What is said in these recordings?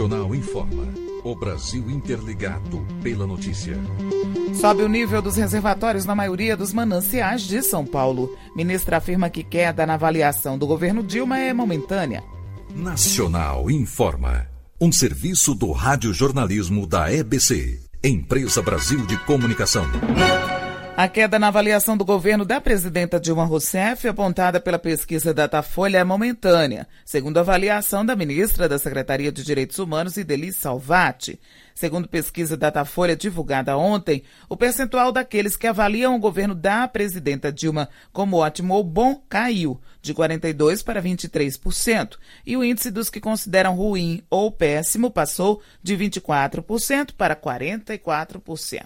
Nacional informa. O Brasil interligado pela notícia. Sobe o nível dos reservatórios na maioria dos mananciais de São Paulo. Ministra afirma que queda na avaliação do governo Dilma é momentânea. Nacional informa. Um serviço do radiojornalismo da EBC, Empresa Brasil de Comunicação. A queda na avaliação do governo da presidenta Dilma Rousseff, apontada pela pesquisa Datafolha, é momentânea, segundo a avaliação da ministra da Secretaria de Direitos Humanos, Ideli Salvati. Segundo pesquisa Datafolha divulgada ontem, o percentual daqueles que avaliam o governo da presidenta Dilma como ótimo ou bom caiu, de 42% para 23%, e o índice dos que consideram ruim ou péssimo passou de 24% para 44%.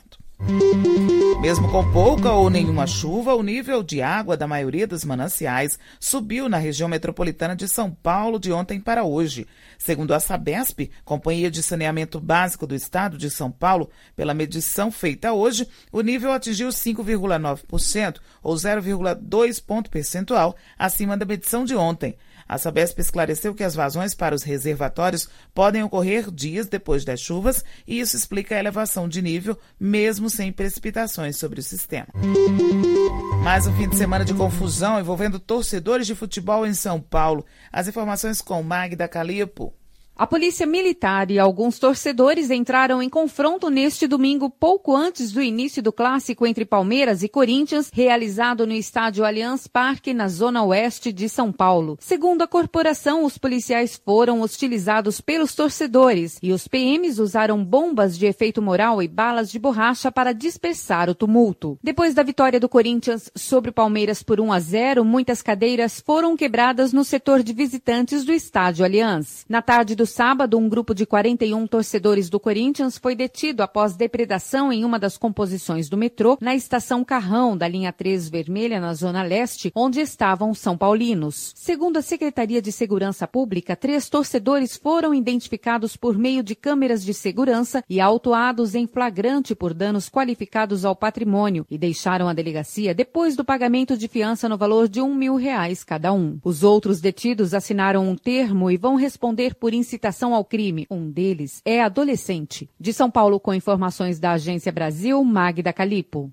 Mesmo com pouca ou nenhuma chuva, o nível de água da maioria dos mananciais subiu na região metropolitana de São Paulo de ontem para hoje. Segundo a Sabesp, Companhia de Saneamento Básico do Estado de São Paulo, pela medição feita hoje, o nível atingiu 5,9%, ou 0,2 ponto percentual, acima da medição de ontem. A Sabesp esclareceu que as vazões para os reservatórios podem ocorrer dias depois das chuvas e isso explica a elevação de nível, mesmo sem precipitações sobre o sistema. Mais um fim de semana de confusão envolvendo torcedores de futebol em São Paulo. As informações com Magda Calipo. A Polícia Militar e alguns torcedores entraram em confronto neste domingo, pouco antes do início do clássico entre Palmeiras e Corinthians, realizado no estádio Allianz Parque, na zona oeste de São Paulo. Segundo a corporação, os policiais foram hostilizados pelos torcedores e os PMs usaram bombas de efeito moral e balas de borracha para dispersar o tumulto. Depois da vitória do Corinthians sobre o Palmeiras por 1-0, muitas cadeiras foram quebradas no setor de visitantes do estádio Allianz. Na tarde do sábado, um grupo de 41 torcedores do Corinthians foi detido após depredação em uma das composições do metrô, na estação Carrão, da linha 3 vermelha, na Zona Leste, onde estavam são paulinos. Segundo a Secretaria de Segurança Pública, 3 torcedores foram identificados por meio de câmeras de segurança e autuados em flagrante por danos qualificados ao patrimônio e deixaram a delegacia depois do pagamento de fiança no valor de R$1.000 cada um. Os outros detidos assinaram um termo e vão responder por incitação ao crime. Um deles é adolescente. De São Paulo, com informações da Agência Brasil, Magda Calipo.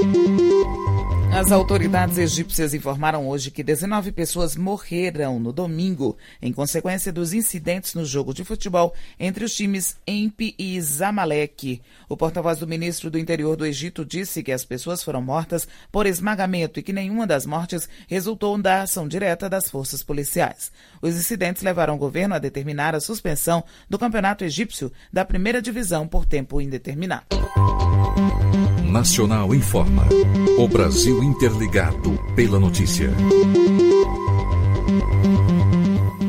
As autoridades egípcias informaram hoje que 19 pessoas morreram no domingo em consequência dos incidentes no jogo de futebol entre os times ENPE e Zamalek. O porta-voz do ministro do Interior do Egito disse que as pessoas foram mortas por esmagamento e que nenhuma das mortes resultou da ação direta das forças policiais. Os incidentes levaram o governo a determinar a suspensão do campeonato egípcio da primeira divisão por tempo indeterminado. Nacional informa. O Brasil interligado pela notícia.